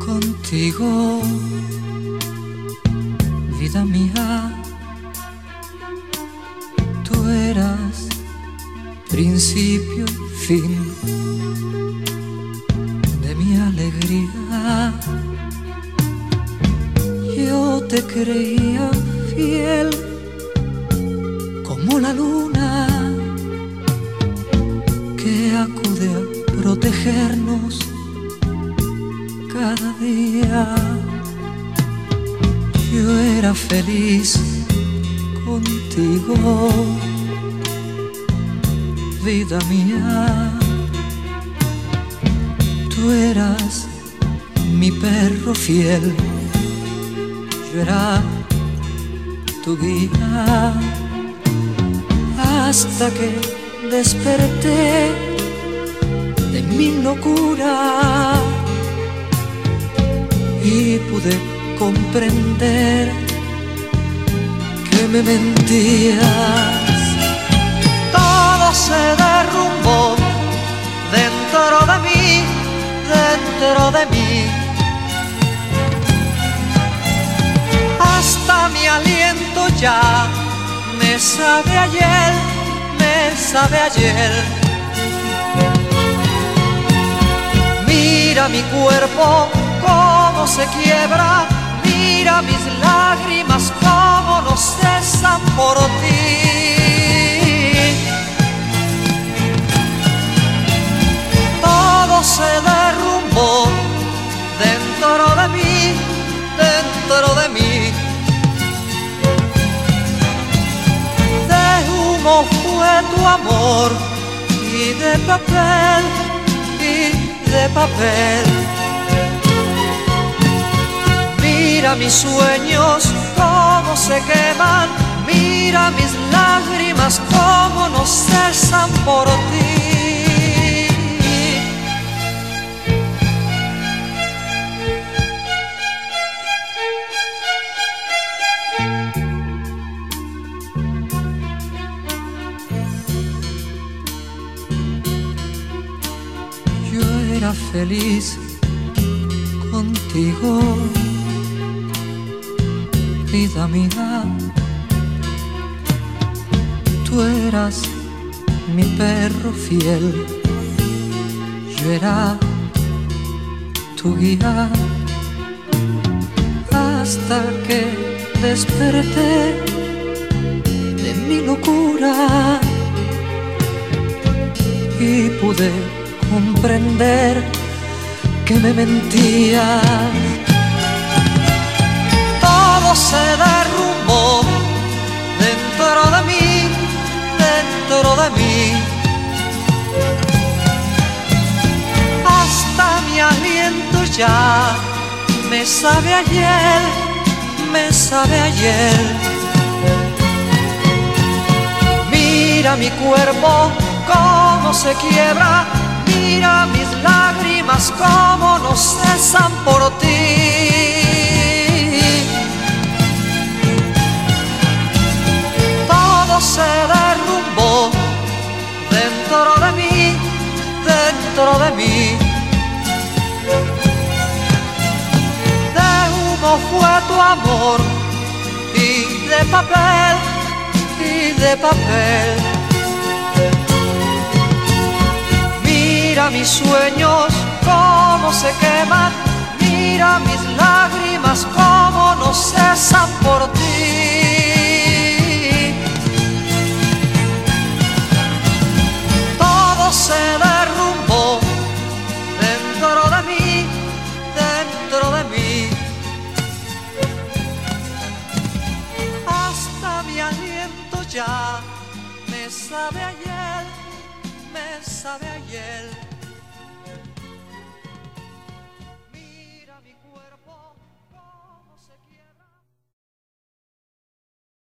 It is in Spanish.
contigo, vida mía. Tú eras principio y fin de mi alegría. Yo te creía fiel como la luna que acude a protegernos cada día. Yo era feliz contigo, vida mía. Tú eras mi perro fiel, yo era tu guía, hasta que desperté de mi locura y pude comprender que me mentías. Todo se derrumbó dentro de mí, dentro de mí. Hasta mi aliento ya me sabe ayer, me sabe ayer. Mira mi cuerpo cómo se quiebra, mira mis lágrimas cómo no cesan por ti. Todo se derrumbó dentro de mí, dentro de mí. De humo fue tu amor y de papel, y de papel. Mira mis sueños cómo se queman, mira mis lágrimas cómo no cesan por ti. Yo era feliz contigo, vida mía. Tú eras mi perro fiel, yo era tu guía, hasta que desperté de mi locura y pude comprender que me mentías. Todo se derrumbó dentro de mí, dentro de mí. Hasta mi aliento ya me sabe ayer, me sabe ayer. Mira mi cuerpo cómo se quiebra, mira mis lágrimas cómo no cesan por ti. Todo se derrumbó dentro de mí, dentro de mí. De humo fue tu amor y de papel, y de papel. Mira mis sueños cómo se queman, mira mis lágrimas cómo no cesan por ti. Todo se derrumbó dentro de mí, dentro de mí. Hasta mi aliento ya me sabe ayer, me sabe ayer.